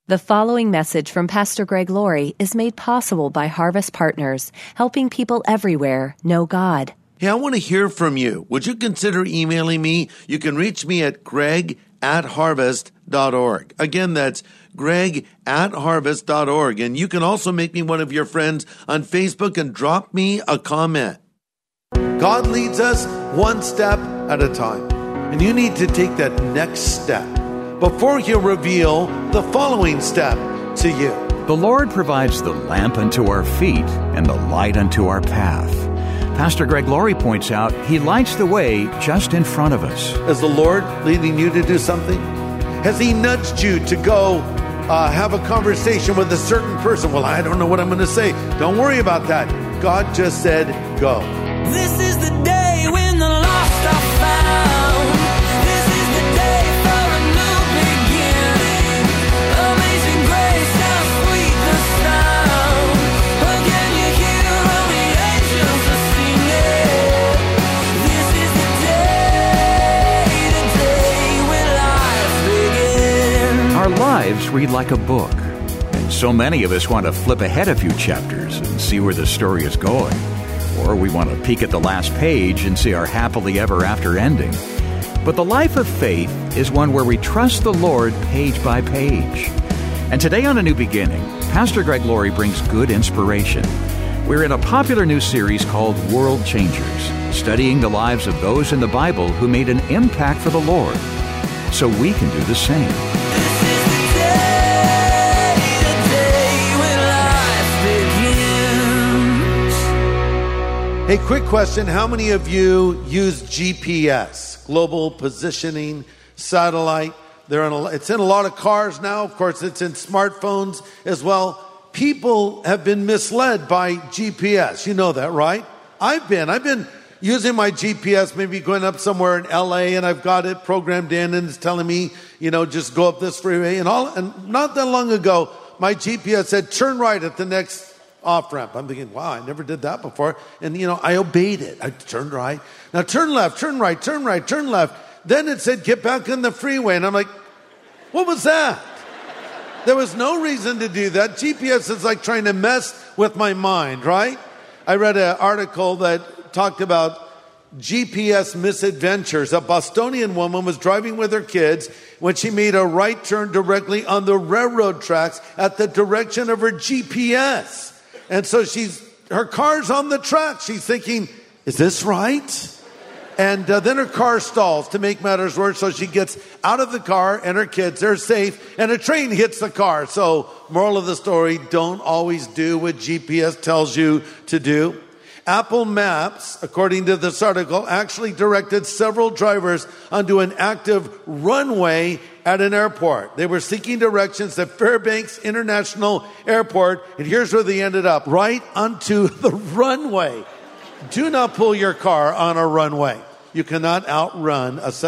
The following message from Pastor Greg Laurie is made possible by Harvest Partners, helping people everywhere know God. Hey, I want to hear from you. Would you consider emailing me? You can reach me at greg@harvest.org. Again, that's greg@harvest.org. And you can also make me one of your friends on Facebook and drop me a comment. God leads us one step at a time. And you need to take that next step before He'll reveal the following step to you. The Lord provides the lamp unto our feet and the light unto our path. Pastor Greg Laurie points out He lights the way just in front of us. Is the Lord leading you to do something? Has He nudged you to go have a conversation with a certain person? Well, I don't know what I'm going to say. Don't worry about that. God just said, go. This is the day when the lost are found. This is the day for a new beginning. Amazing grace, how sweet the sound. Again you hear all the angels are singing. This is the day when life begins. Our lives read like a book, and so many of us want to flip ahead a few chapters and see where the story is going. Or we want to peek at the last page and see our happily ever after ending. But the life of faith is one where we trust the Lord page by page. And today on A New Beginning, Pastor Greg Laurie brings good inspiration. We're in a popular new series called World Changers, studying the lives of those in the Bible who made an impact for the Lord, so we can do the same. Hey, quick question. How many of you use GPS, global positioning satellite? It's in a lot of cars now. Of course, it's in smartphones as well. People have been misled by GPS. You know that, right? I've been using my GPS, maybe going up somewhere in LA, and I've got it programmed in, and it's telling me, just go up this freeway and all. And not that long ago, my GPS said, turn right at the next off-ramp. I'm thinking, wow, I never did that before. And, I obeyed it. I turned right. Now turn left, turn right, turn right, turn left. Then it said, get back on the freeway. And I'm like, what was that? There was no reason to do that. GPS is like trying to mess with my mind, right? I read an article that talked about GPS misadventures. A Bostonian woman was driving with her kids when she made a right turn directly on the railroad tracks at the direction of her GPS. And so her car's on the track. She's thinking, is this right? And then her car stalls. To make matters worse, so she gets out of the car and her kids are safe, and a train hits the car. So moral of the story, don't always do what GPS tells you to do. Apple Maps, according to this article, actually directed several drivers onto an active runway at an airport. They were seeking directions at Fairbanks International Airport, and here's where they ended up, right onto the runway. Do not pull your car on a runway. You cannot outrun a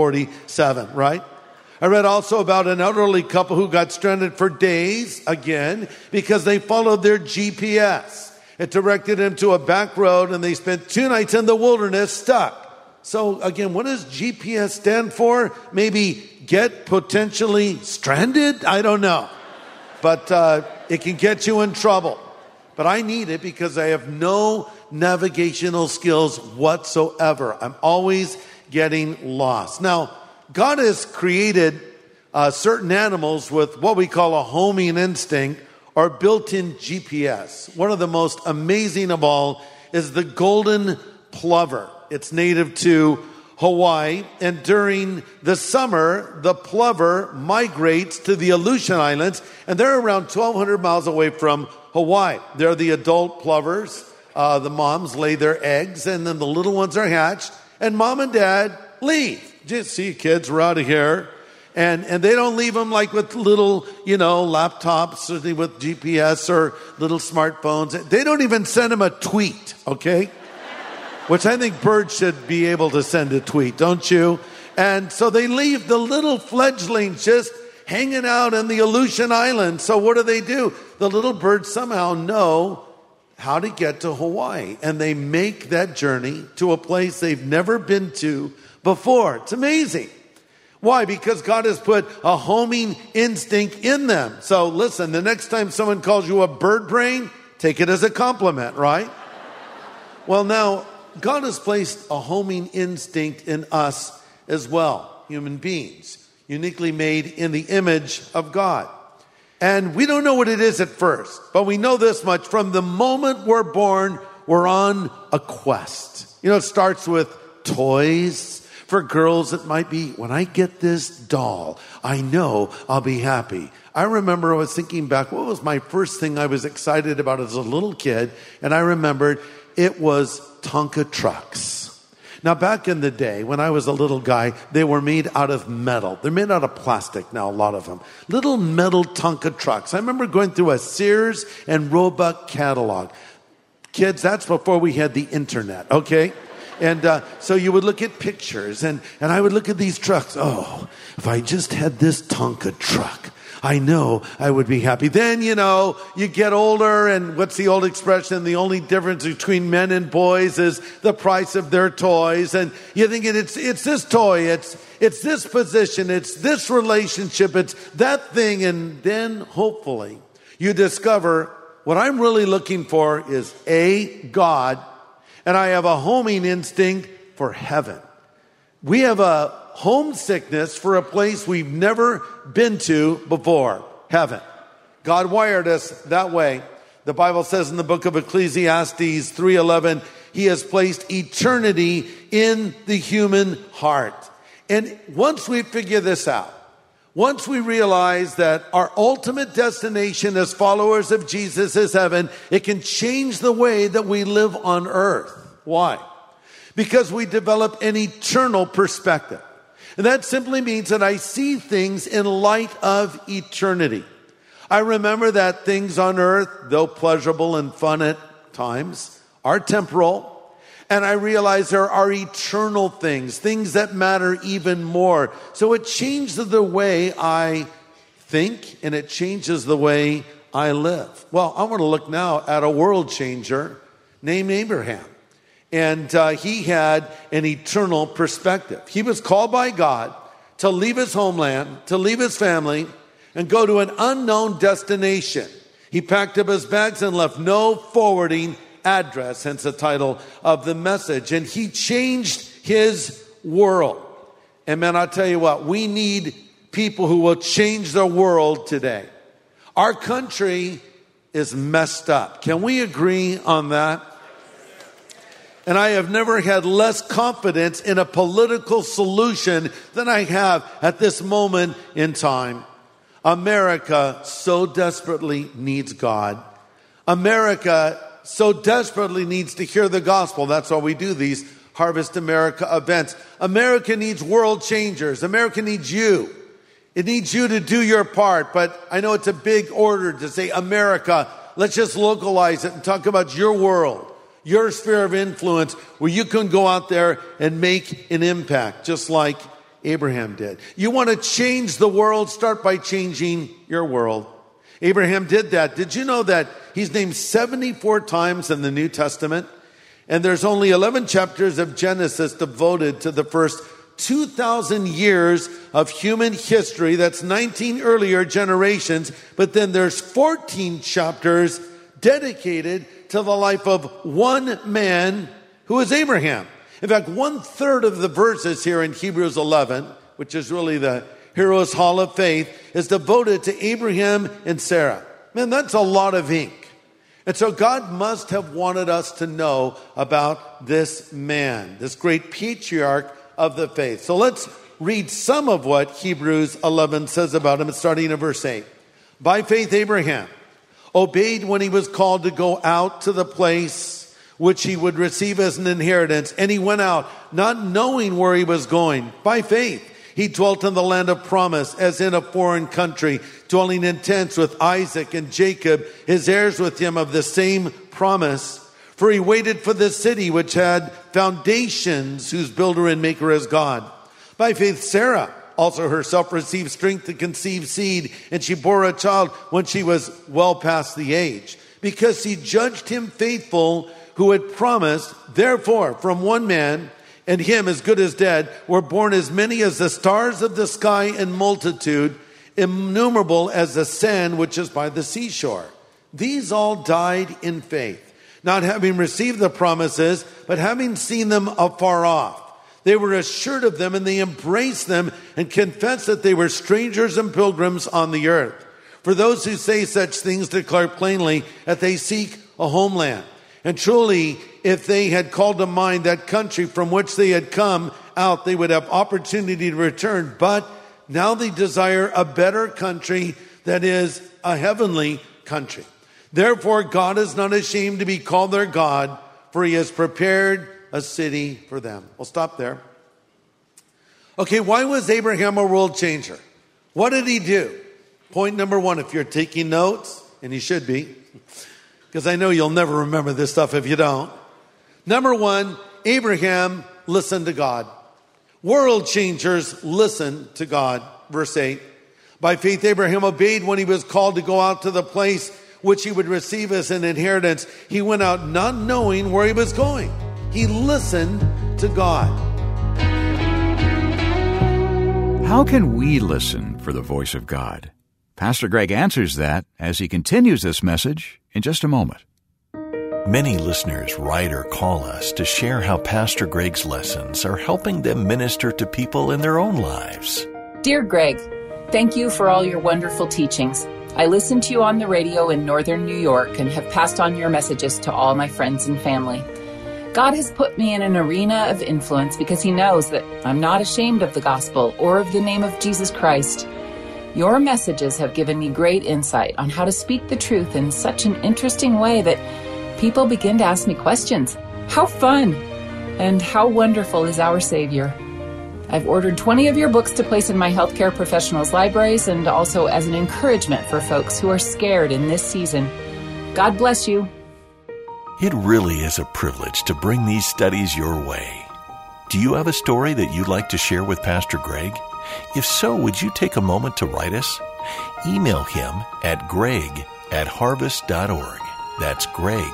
747, right? I read also about an elderly couple who got stranded for days, again, because they followed their GPS. It directed them to a back road, and they spent 2 nights in the wilderness stuck. So again, what does GPS stand for? Maybe get potentially stranded? I don't know. But it can get you in trouble. But I need it because I have no navigational skills whatsoever. I'm always getting lost. Now, God has created certain animals with what we call a homing instinct, or built-in GPS. One of the most amazing of all is the golden plover. It's native to Hawaii, and during the summer, the plover migrates to the Aleutian Islands, and they're around 1,200 miles away from Hawaii. They're the adult plovers. The moms lay their eggs, and then the little ones are hatched, and mom and dad leave. Just see, kids, we're out of here. And they don't leave them like with little, laptops, certainly with GPS or little smartphones. They don't even send them a tweet, okay? Which I think birds should be able to send a tweet, don't you? And so they leave the little fledglings just hanging out in the Aleutian Islands. So what do? The little birds somehow know how to get to Hawaii. And they make that journey to a place they've never been to before. It's amazing. Why? Because God has put a homing instinct in them. So listen, the next time someone calls you a bird brain, take it as a compliment, right? Well, now, God has placed a homing instinct in us as well, human beings, uniquely made in the image of God. And we don't know what it is at first, but we know this much. From the moment we're born, we're on a quest. You know, it starts with toys. For girls, it might be, when I get this doll, I know I'll be happy. I remember I was thinking back, what was my first thing I was excited about as a little kid? And I remembered it was Tonka trucks. Now, back in the day, when I was a little guy, they were made out of metal. They're made out of plastic now, a lot of them. Little metal Tonka trucks. I remember going through a Sears and Roebuck catalog. Kids, that's before we had the internet, okay? And so you would look at pictures, and I would look at these trucks. Oh, if I just had this Tonka truck, I know I would be happy. Then, you know, you get older, and what's the old expression? The only difference between men and boys is the price of their toys. And you're thinking, it's this toy, it's this position, it's this relationship, it's that thing. And then, hopefully, you discover what I'm really looking for is God. And I have a homing instinct for heaven. We have a homesickness for a place we've never been to before, heaven. God wired us that way. The Bible says in the book of Ecclesiastes 3:11, He has placed eternity in the human heart. And once we figure this out, once we realize that our ultimate destination as followers of Jesus is heaven, it can change the way that we live on earth. Why? Because we develop an eternal perspective. And that simply means that I see things in light of eternity. I remember that things on earth, though pleasurable and fun at times, are temporal. And I realize there are eternal things that matter even more. So it changes the way I think, and it changes the way I live. Well, I want to look now at a world changer named Abraham. And he had an eternal perspective. He was called by God to leave his homeland, to leave his family, and go to an unknown destination. He packed up his bags and left no forwarding address, hence the title of the message. And he changed his world. And man, I'll tell you what, we need people who will change the world today. Our country is messed up. Can we agree on that? And I have never had less confidence in a political solution than I have at this moment in time. America so desperately needs God. America so desperately needs to hear the gospel. That's why we do these Harvest America events. America needs world changers. America needs you. It needs you to do your part. But I know it's a big order to say, America, let's just localize it and talk about your world, your sphere of influence, where you can go out there and make an impact, just like Abraham did. You want to change the world? Start by changing your world. Abraham did that. Did you know that he's named 74 times in the New Testament? And there's only 11 chapters of Genesis devoted to the first 2,000 years of human history. That's 19 earlier generations. But then there's 14 chapters dedicated to the life of one man who is Abraham. In fact, 1/3 of the verses here in Hebrews 11, which is really the Heroes Hall of Faith, is devoted to Abraham and Sarah. Man, that's a lot of ink. And so God must have wanted us to know about this man, this great patriarch of the faith. So let's read some of what Hebrews 11 says about him, starting in verse 8. By faith, Abraham obeyed when he was called to go out to the place which he would receive as an inheritance. And he went out, not knowing where he was going. By faith, he dwelt in the land of promise, as in a foreign country, dwelling in tents with Isaac and Jacob, his heirs with him of the same promise. For he waited for the city which had foundations, whose builder and maker is God. By faith, Sarah also herself received strength to conceive seed, and she bore a child when she was well past the age, because he judged him faithful who had promised. Therefore, from one man and him as good as dead were born as many as the stars of the sky in multitude, innumerable as the sand which is by the seashore. These all died in faith, not having received the promises, but having seen them afar off. They were assured of them, and they embraced them and confessed that they were strangers and pilgrims on the earth. For those who say such things declare plainly that they seek a homeland. And truly, if they had called to mind that country from which they had come out, they would have opportunity to return. But now they desire a better country, that is, a heavenly country. Therefore, God is not ashamed to be called their God, for he has prepared a city for them. We'll stop there. Okay, why was Abraham a world changer? What did he do? Point number one, if you're taking notes, and you should be, because I know you'll never remember this stuff if you don't. Number one, Abraham listened to God. World changers listen to God. Verse 8. By faith, Abraham obeyed when he was called to go out to the place which he would receive as an inheritance. He went out not knowing where he was going. He listened to God. How can we listen for the voice of God? Pastor Greg answers that as he continues this message in just a moment. Many listeners write or call us to share how Pastor Greg's lessons are helping them minister to people in their own lives. Dear Greg, thank you for all your wonderful teachings. I listen to you on the radio in northern New York and have passed on your messages to all my friends and family. God has put me in an arena of influence because he knows that I'm not ashamed of the gospel or of the name of Jesus Christ. Your messages have given me great insight on how to speak the truth in such an interesting way that people begin to ask me questions. How fun! And how wonderful is our Savior? I've ordered 20 of your books to place in my healthcare professionals' libraries and also as an encouragement for folks who are scared in this season. God bless you. It really is a privilege to bring these studies your way. Do you have a story that you'd like to share with Pastor Greg? If so, would you take a moment to write us? Email him at greg@harvest.org. That's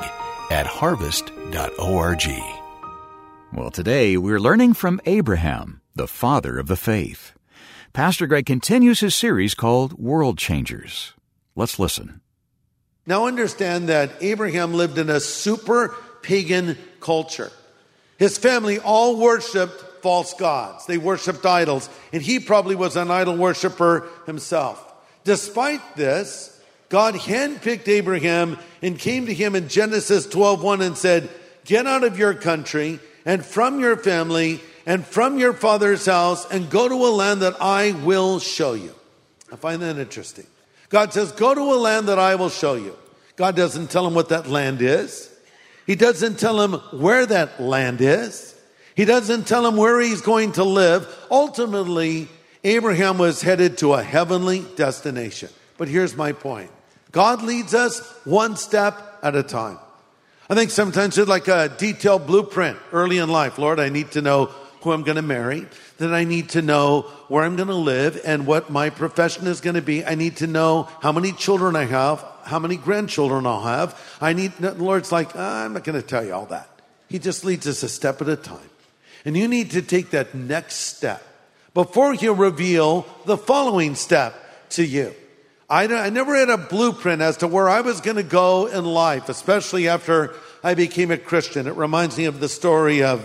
greg@harvest.org. Well, today we're learning from Abraham, the father of the faith. Pastor Greg continues his series called World Changers. Let's listen. Now understand that Abraham lived in a super pagan culture. His family all worshiped false gods. They worshiped idols, and he probably was an idol worshiper himself. Despite this, God handpicked Abraham and came to him in Genesis 12:1 and said, "Get out of your country and from your family and from your father's house and go to a land that I will show you." I find that interesting. God says, go to a land that I will show you. God doesn't tell him what that land is. He doesn't tell him where that land is. He doesn't tell him where he's going to live. Ultimately, Abraham was headed to a heavenly destination. But here's my point. God leads us one step at a time. I think sometimes it's like a detailed blueprint early in life. Lord, I need to know who I'm going to marry. Then I need to know where I'm going to live and what my profession is going to be. I need to know how many children I have, how many grandchildren I'll have. The Lord's like, I'm not going to tell you all that. He just leads us a step at a time. And you need to take that next step before he'll reveal the following step to you. I never had a blueprint as to where I was going to go in life, especially after I became a Christian. It reminds me of the story of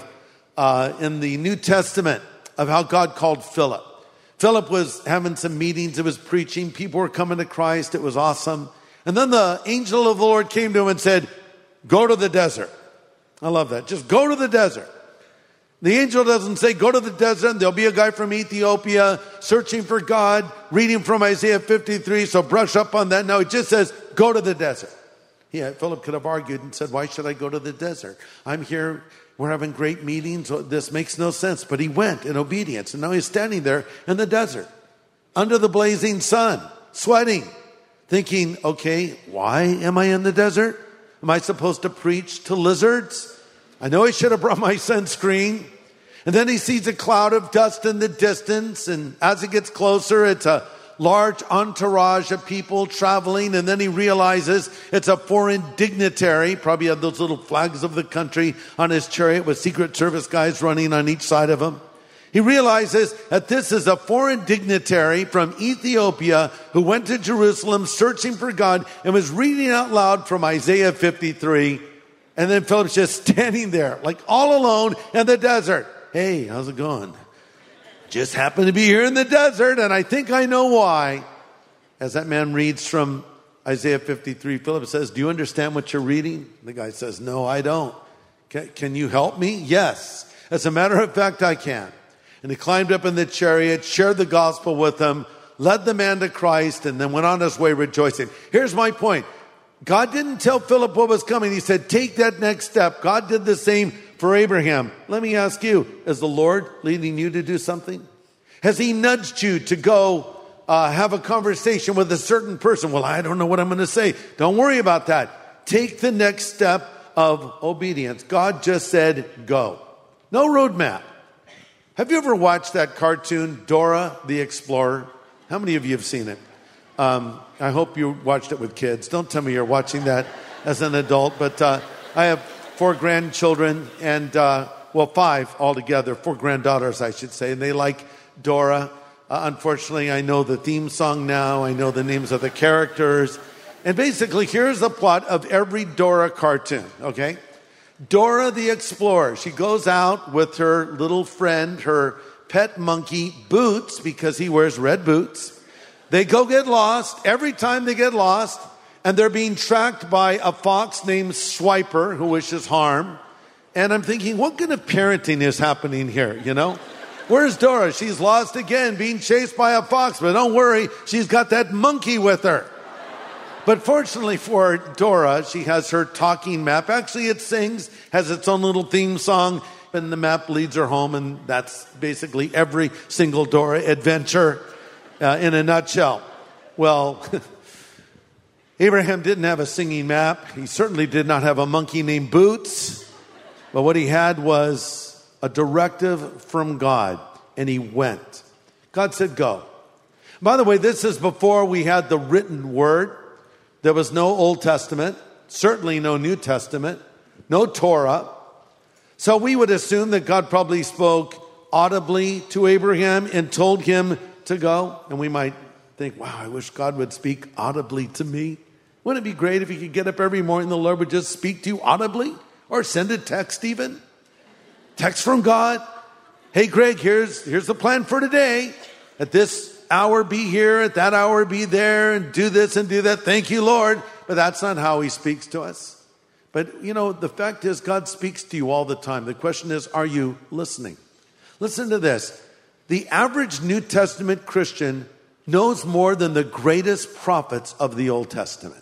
in the New Testament of how God called Philip. Philip was having some meetings. It was preaching. People were coming to Christ. It was awesome. And then the angel of the Lord came to him and said, go to the desert. I love that. Just go to the desert. The angel doesn't say, go to the desert and there'll be a guy from Ethiopia searching for God, reading from Isaiah 53, so brush up on that. No, it just says, go to the desert. Yeah, Philip could have argued and said, why should I go to the desert? I'm here. We're having great meetings. This makes no sense. But he went in obedience. And now he's standing there in the desert, under the blazing sun, sweating, thinking, okay, why am I in the desert? Am I supposed to preach to lizards? I know I should have brought my sunscreen. And then he sees a cloud of dust in the distance. And as it gets closer, it's a large entourage of people traveling, and then he realizes it's a foreign dignitary. Probably had those little flags of the country on his chariot with Secret Service guys running on each side of him. He realizes that this is a foreign dignitary from Ethiopia who went to Jerusalem searching for God and was reading out loud from Isaiah 53. And then Philip's just standing there, like all alone in the desert. Hey, how's it going? Just happened to be here in the desert, and I think I know why. As that man reads from Isaiah 53, Philip says, do you understand what you're reading? The guy says, no, I don't. Can you help me? Yes. As a matter of fact, I can. And he climbed up in the chariot, shared the gospel with them, led the man to Christ, and then went on his way rejoicing. Here's my point. God didn't tell Philip what was coming. He said, take that next step. God did the same for Abraham. Let me ask you, is the Lord leading you to do something? Has he nudged you to go have a conversation with a certain person? Well, I don't know what I'm going to say. Don't worry about that. Take the next step of obedience. God just said, go. No roadmap. Have you ever watched that cartoon, Dora the Explorer? How many of you have seen it? I hope you watched it with kids. Don't tell me you're watching that as an adult. But I have 4 grandchildren and, 5 altogether. 4 granddaughters, I should say. And they like Dora. Unfortunately, I know the theme song now. I know the names of the characters. And basically, here's the plot of every Dora cartoon, okay? Dora the Explorer. She goes out with her little friend, her pet monkey, Boots, because he wears red boots. They go get lost. Every time they get lost, and they're being tracked by a fox named Swiper, who wishes harm. And I'm thinking, what kind of parenting is happening here, you know? Where's Dora? She's lost again, being chased by a fox. But don't worry, she's got that monkey with her. But fortunately for Dora, she has her talking map. Actually, it sings, has its own little theme song, and the map leads her home. And that's basically every single Dora adventure in a nutshell. Well, Abraham didn't have a singing map. He certainly did not have a monkey named Boots. But what he had was a directive from God, and he went. God said, go. By the way, this is before we had the written word. There was no Old Testament, certainly no New Testament, no Torah. So we would assume that God probably spoke audibly to Abraham and told him to go. And we might think, wow, I wish God would speak audibly to me. Wouldn't it be great if you could get up every morning, the Lord would just speak to you audibly? Or send a text even? Text from God. Hey, Greg, here's the plan for today. At this hour be here, at that hour be there, and do this and do that. Thank you, Lord. But that's not how he speaks to us. But, you know, the fact is God speaks to you all the time. The question is, are you listening? Listen to this. The average New Testament Christian knows more than the greatest prophets of the Old Testament.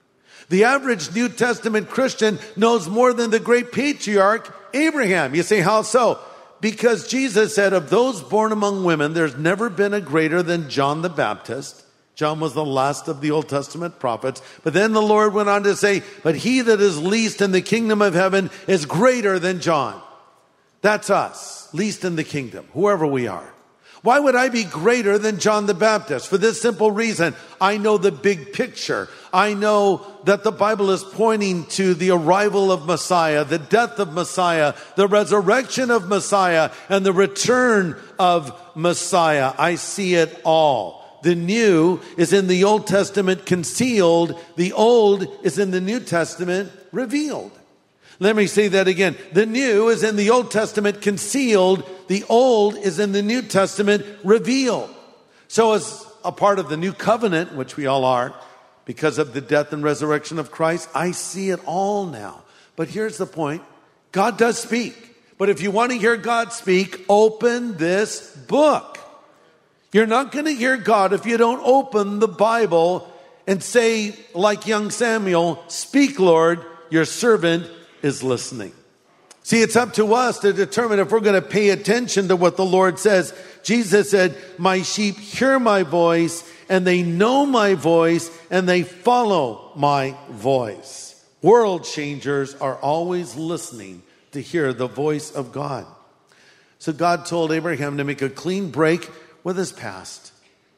The average New Testament Christian knows more than the great patriarch Abraham. You say, how so? Because Jesus said, of those born among women, there's never been a greater than John the Baptist. John was the last of the Old Testament prophets. But then the Lord went on to say, but he that is least in the kingdom of heaven is greater than John. That's us, least in the kingdom, whoever we are. Why would I be greater than John the Baptist? For this simple reason, I know the big picture. I know that the Bible is pointing to the arrival of Messiah, the death of Messiah, the resurrection of Messiah, and the return of Messiah. I see it all. The new is in the Old Testament concealed. The old is in the New Testament revealed. Let me say that again. The new is in the Old Testament concealed. The old is in the New Testament revealed. So as a part of the new covenant, which we all are, because of the death and resurrection of Christ, I see it all now. But here's the point. God does speak. But if you want to hear God speak, open this book. You're not going to hear God if you don't open the Bible and say, like young Samuel, speak, Lord, your servant is listening. See, it's up to us to determine if we're going to pay attention to what the Lord says. Jesus said, my sheep hear my voice, and they know my voice, and they follow my voice. World changers are always listening to hear the voice of God. So God told Abraham to make a clean break with his past.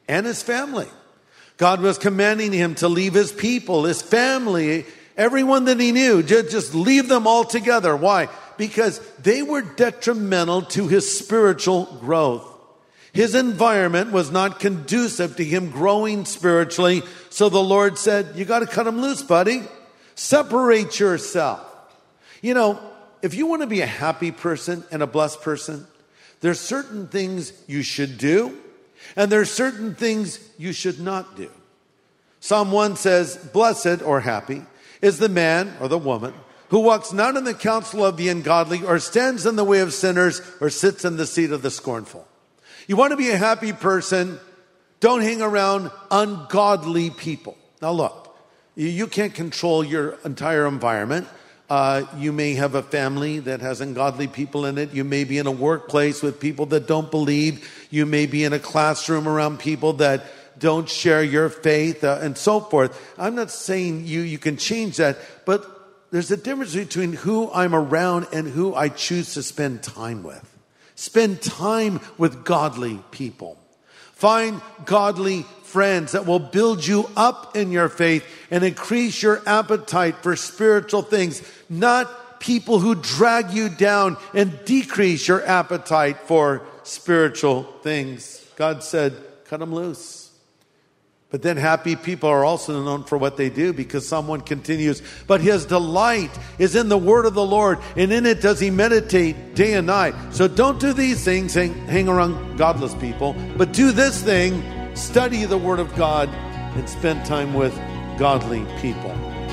and his family. God was commanding him to leave his people, his family, everyone that he knew, just leave them all together. Why? Because they were detrimental to his spiritual growth. His environment was not conducive to him growing spiritually. So the Lord said, you got to cut him loose, buddy. Separate yourself. You know, if you want to be a happy person and a blessed person, there's certain things you should do, and there's certain things you should not do. Psalm 1 says, blessed or happy is the man or the woman who walks not in the counsel of the ungodly, or stands in the way of sinners, or sits in the seat of the scornful. You want to be a happy person, don't hang around ungodly people. Now look, you can't control your entire environment. You may have a family that has ungodly people in it. You may be in a workplace with people that don't believe. You may be in a classroom around people that don't share your faith, and so forth. I'm not saying you can change that, but there's a difference between who I'm around and who I choose to spend time with. Spend time with godly people. Find godly friends that will build you up in your faith and increase your appetite for spiritual things, not people who drag you down and decrease your appetite for spiritual things. God said, cut them loose. But then happy people are also known for what they do, because someone continues, but his delight is in the word of the Lord, and in it does he meditate day and night. So don't do these things, hang around godless people, but do this thing, study the word of God and spend time with godly people.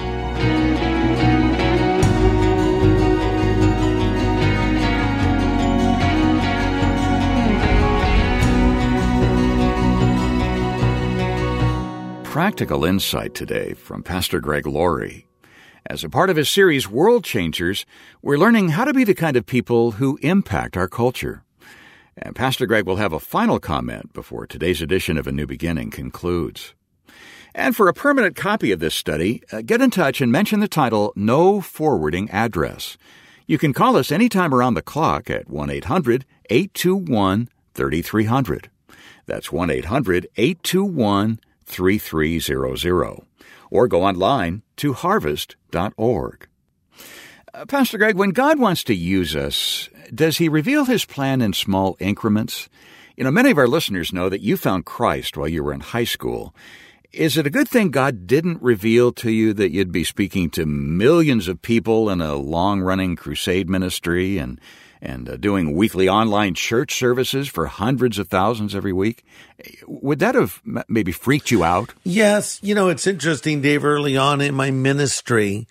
Practical insight today from Pastor Greg Laurie. As a part of his series, World Changers, we're learning how to be the kind of people who impact our culture. And Pastor Greg will have a final comment before today's edition of A New Beginning concludes. And for a permanent copy of this study, get in touch and mention the title, No Forwarding Address. You can call us anytime around the clock at 1-800-821-3300. That's 1-800-821-3300. 3300, or go online to harvest.org. Pastor Greg, when God wants to use us, does he reveal his plan in small increments? You know, many of our listeners know that you found Christ while you were in high school. Is it a good thing God didn't reveal to you that you'd be speaking to millions of people in a long-running crusade ministry and doing weekly online church services for hundreds of thousands every week? Would that have maybe freaked you out? Yes. You know, it's interesting, Dave, early on in my ministry,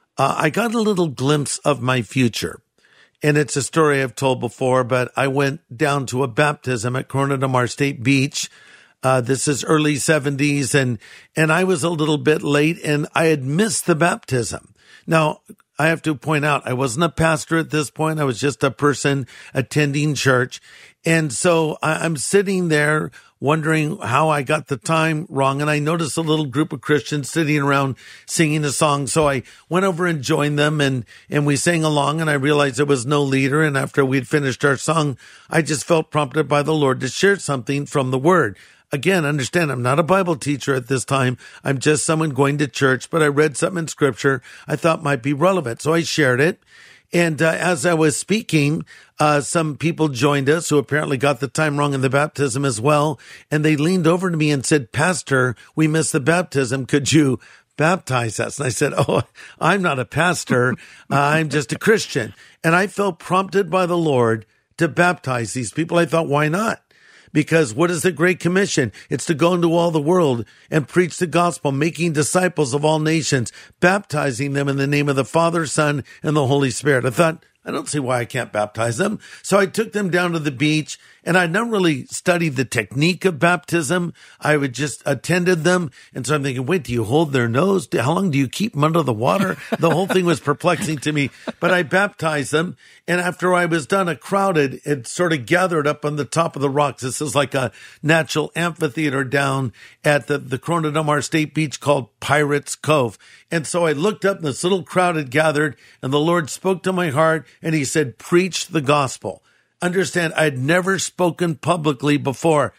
I got a little glimpse of my future. And it's a story I've told before, but I went down to a baptism at Corona del Mar State Beach. This is early 70s, and I was a little bit late, and I had missed the baptism. Now, I have to point out, I wasn't a pastor at this point. I was just a person attending church. And so I'm sitting there wondering how I got the time wrong. And I noticed a little group of Christians sitting around singing a song. So I went over and joined them, and we sang along, and I realized there was no leader. And after we'd finished our song, I just felt prompted by the Lord to share something from the Word. Again, understand, I'm not a Bible teacher at this time. I'm just someone going to church, but I read something in Scripture I thought might be relevant. So I shared it. And as I was speaking, some people joined us who apparently got the time wrong in the baptism as well. And they leaned over to me and said, Pastor, we missed the baptism. Could you baptize us? And I said, oh, I'm not a pastor. I'm just a Christian. And I felt prompted by the Lord to baptize these people. I thought, why not? Because what is the Great Commission? It's to go into all the world and preach the gospel, making disciples of all nations, baptizing them in the name of the Father, Son, and the Holy Spirit. I thought, I don't see why I can't baptize them. So I took them down to the beach, and I'd not really studied the technique of baptism. I would just attended them. And so I'm thinking, wait, do you hold their nose? How long do you keep them under the water? The whole thing was perplexing to me, but I baptized them. And after I was done, a crowd had sort of gathered up on the top of the rocks. This is like a natural amphitheater down at the Corona del Mar State Beach called Pirates Cove. And so I looked up, and this little crowd had gathered, and the Lord spoke to my heart, and he said, preach the gospel. Understand, I had never spoken publicly before.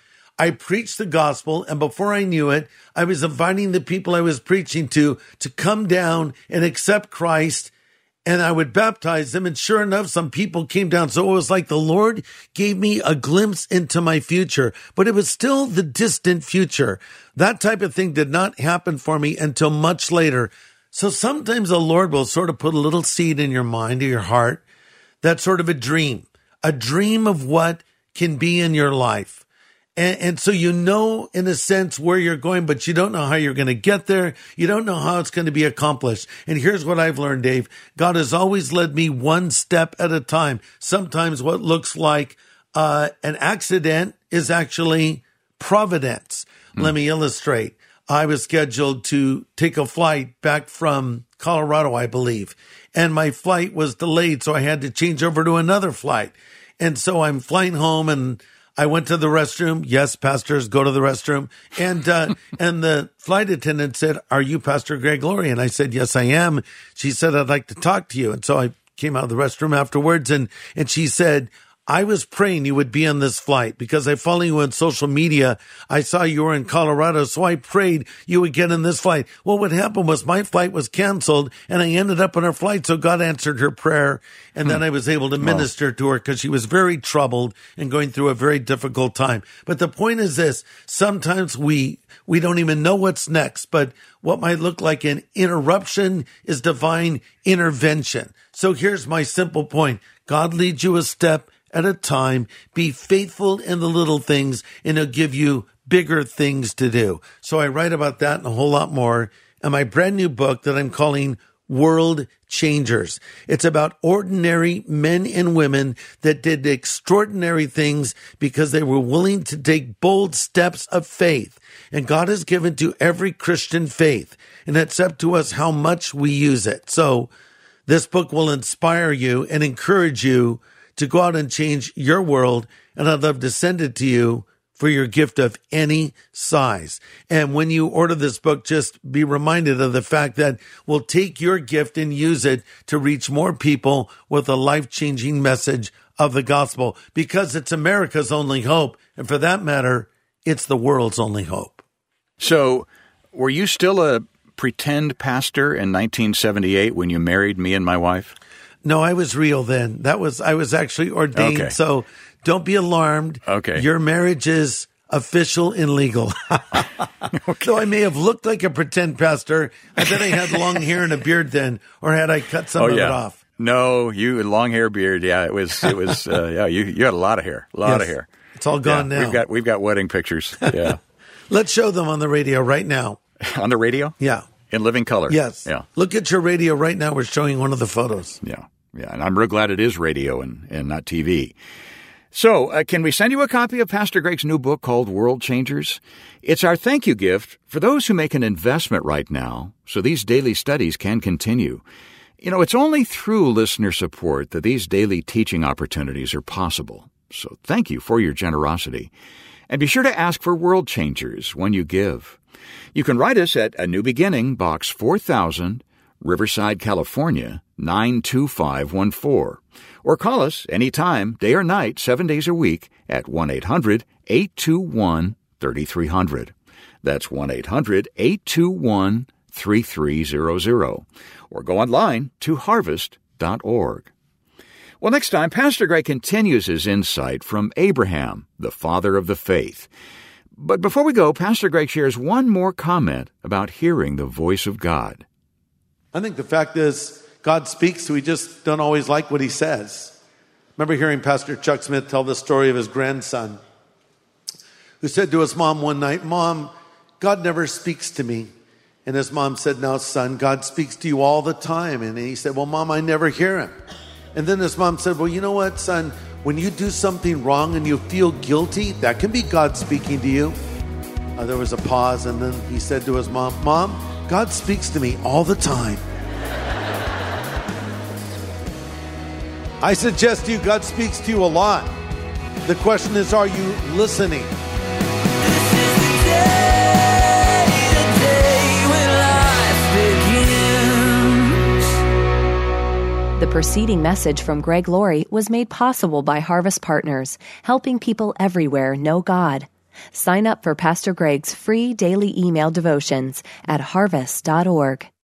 I preached the gospel, and before I knew it, I was inviting the people I was preaching to come down and accept Christ, and I would baptize them, and sure enough, some people came down. So it was like the Lord gave me a glimpse into my future, but it was still the distant future. That type of thing did not happen for me until much later. So sometimes the Lord will sort of put a little seed in your mind or your heart. That's sort of a dream of what can be in your life. And so you know, in a sense, where you're going, but you don't know how you're going to get there. You don't know how it's going to be accomplished. And here's what I've learned, Dave. God has always led me one step at a time. Sometimes what looks like an accident is actually providence. Let me illustrate. I was scheduled to take a flight back from Colorado, I believe, and my flight was delayed, so I had to change over to another flight. And so I'm flying home, and I went to the restroom. Yes, pastors go to the restroom. And the flight attendant said, "Are you Pastor Greg Laurie?" And I said, "Yes, I am." She said, "I'd like to talk to you." And so I came out of the restroom afterwards, and she said, "I was praying you would be on this flight because I follow you on social media. I saw you were in Colorado, so I prayed you would get in this flight." Well, what happened was my flight was canceled, and I ended up on her flight, so God answered her prayer, and then I was able to minister to her because she was very troubled and going through a very difficult time. But the point is this: sometimes we don't even know what's next, but what might look like an interruption is divine intervention. So here's my simple point. God leads you a step at a time. Be faithful in the little things, and he'll give you bigger things to do. So I write about that and a whole lot more in my brand new book that I'm calling World Changers. It's about ordinary men and women that did extraordinary things because they were willing to take bold steps of faith. And God has given to every Christian faith, and it's up to us how much we use it. So this book will inspire you and encourage you to go out and change your world, and I'd love to send it to you for your gift of any size. And when you order this book, just be reminded of the fact that we'll take your gift and use it to reach more people with a life-changing message of the gospel, because it's America's only hope, and for that matter, it's the world's only hope. So, were you still a pretend pastor in 1978 when you married me and my wife? No, I was real then. I was actually ordained. Okay. So don't be alarmed. Okay. Your marriage is official and legal. Okay. So I may have looked like a pretend pastor. I bet I had long hair and a beard then, or had I cut some of it off? No, you had long hair, beard. Yeah, it was. Yeah, you had a lot of hair. A lot of hair. It's all gone now. We've got wedding pictures. Yeah. Let's show them on the radio right now. On the radio? Yeah. In living color? Yes. Yeah. Look at your radio right now. We're showing one of the photos. Yeah. Yeah, and I'm real glad it is radio and not TV. So, can we send you a copy of Pastor Greg's new book called World Changers? It's our thank you gift for those who make an investment right now so these daily studies can continue. You know, it's only through listener support that these daily teaching opportunities are possible. So thank you for your generosity. And be sure to ask for World Changers when you give. You can write us at A New Beginning, Box 4000, Riverside, California, 92514. Or call us anytime, day or night, 7 days a week at 1-800-821-3300. That's 1-800-821-3300. Or go online to harvest.org. Well, next time, Pastor Greg continues his insight from Abraham, the father of the faith. But before we go, Pastor Greg shares one more comment about hearing the voice of God. I think the fact is, God speaks, we just don't always like what he says. I remember hearing Pastor Chuck Smith tell the story of his grandson, who said to his mom one night, "Mom, God never speaks to me." And his mom said, "Now, son, God speaks to you all the time." And he said, "Well, Mom, I never hear him." And then his mom said, "Well, you know what, son? When you do something wrong and you feel guilty, that can be God speaking to you." There was a pause, and then he said to his mom, "Mom, God speaks to me all the time." I suggest to you, God speaks to you a lot. The question is, are you listening? This is the day when life begins. The preceding message from Greg Laurie was made possible by Harvest Partners, helping people everywhere know God. Sign up for Pastor Greg's free daily email devotions at harvest.org.